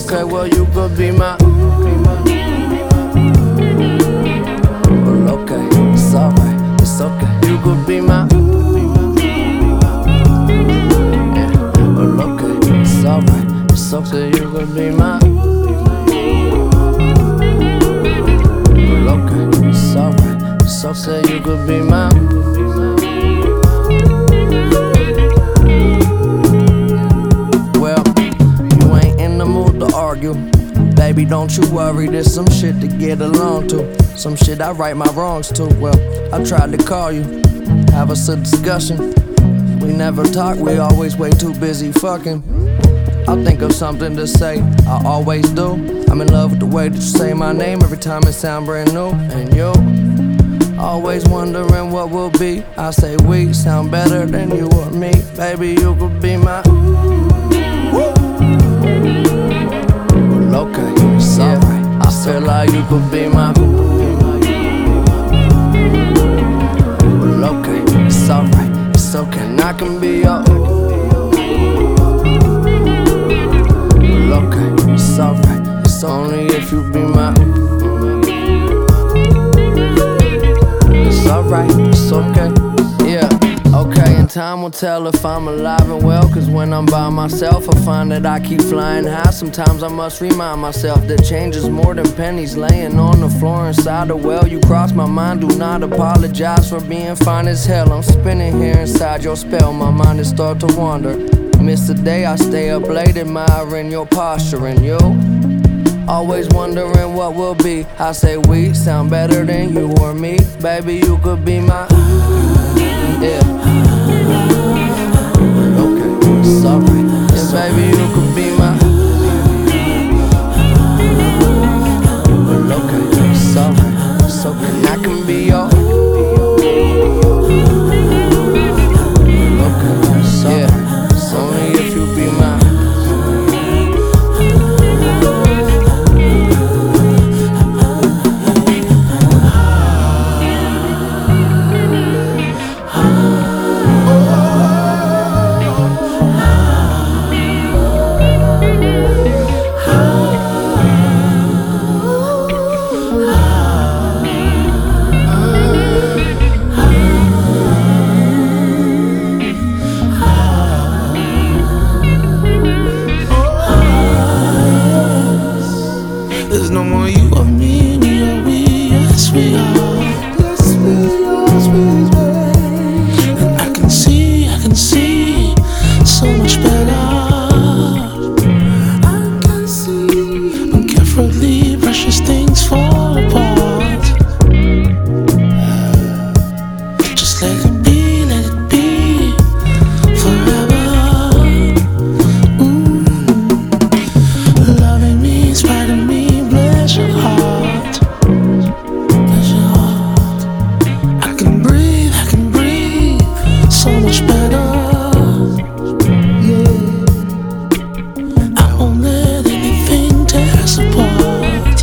Okay, well you could be my. Well, okay, it's alright, it's okay. You could be my. Yeah, well, okay, it's alright, it's okay. You could be my. Well, okay, it's alright, it's okay. You could be my. Baby, don't you worry, there's some shit to get along to. Some shit I right my wrongs to. Well, I tried to call you, have us a discussion. We never talk, we always way too busy fucking. I'll think of something to say, I always do. I'm in love with the way that you say my name every time it sound brand new. And you, always wondering what will be. I say we sound better than you or me. Baby, you could be my. Okay, it's alright. I feel like you could be my. Well, okay, it's alright, it's okay, and I can be your. Well, okay, it's alright, it's only if you be my. It's alright, it's okay, yeah. Okay, and time will tell if I'm alive and well. Cause when I'm by myself, I find that I keep flying high. Sometimes I must remind myself that change is more than pennies laying on the floor inside the well. You cross my mind, do not apologize for being fine as hell. I'm spinning here inside your spell, my mind is start to wander. Miss the day I stay up late admiring your posture. And you, always wondering what will be. I say we sound better than you or me. Baby, you could be my. Yeah. Okay, it's alright. Yeah, baby, you could be my. Well, okay, it's alright. It's okay, and I can be your. Okay, it's alright. It's only if you be mine. There's no more you or me, we are we, yes we are. Yes we are. And I can see so much better. I can see when carefully precious things fall apart. Just let it be forever. Loving me, spite of me. Bless your heart. I can breathe so much better. Yeah, I won't let anything tear us apart.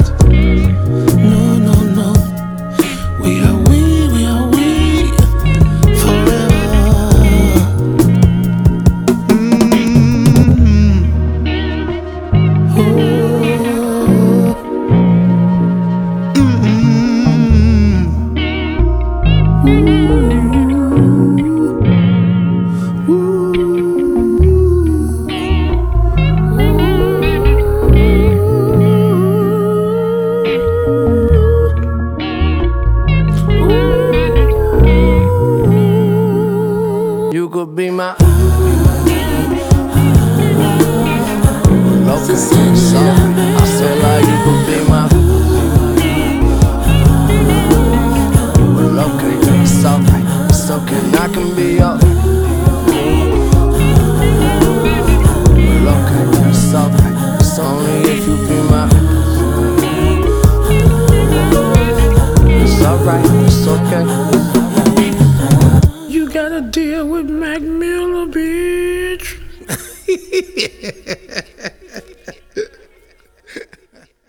No, we are we forever. Oh. You could be my. Okay, so I feel like you could be my. Well, okay, it's alright, it's okay, and I can be your. Well, okay, it's alright, it's only if you be my. It's alright, it's okay. You gotta deal with Mac Miller, bitch.